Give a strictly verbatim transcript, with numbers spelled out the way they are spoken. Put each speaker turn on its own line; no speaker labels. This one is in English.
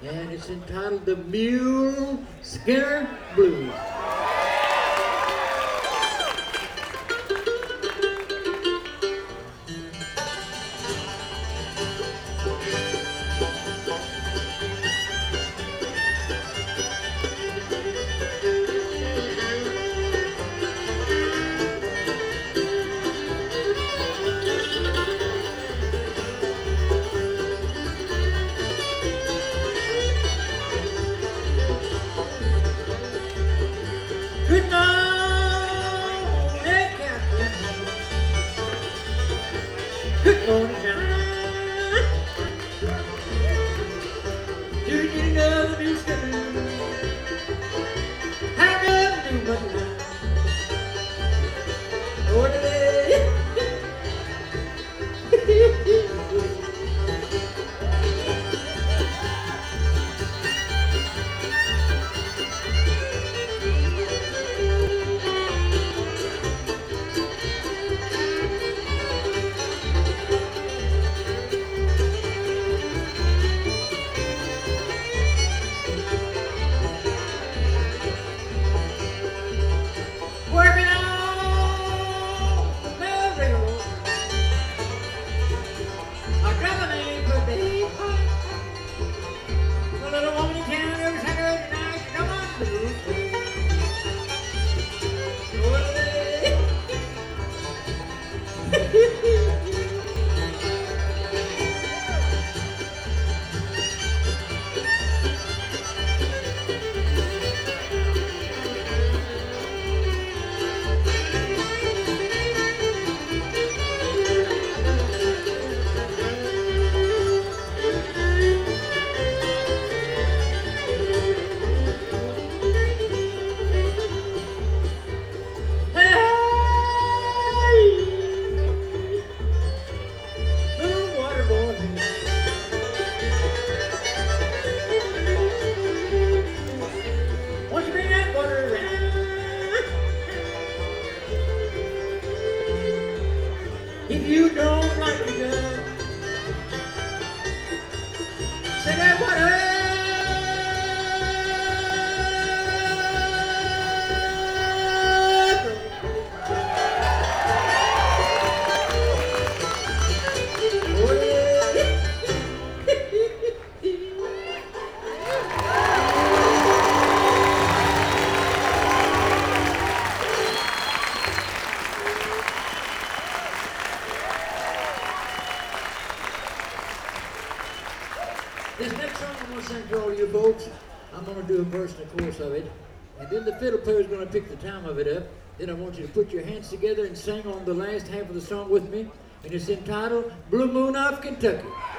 and it's entitled The Mule Skinner Blues. Good morning, Captain. Good morning, John. Do you know the new schedule? I never knew but now. Oh, today. Working on the railroad. I'm traveling for day. The little woman in town every Saturday night. Come on, move. Once you bring that water around, if you don't like it, girl, say that water. This next song I'm going to sing to all you folks, I'm going to do a verse and a chorus of it, and then the fiddle player is going to pick the time of it up. Then I want you to put your hands together and sing on the last half of the song with me, and it's entitled Blue Moon of Kentucky.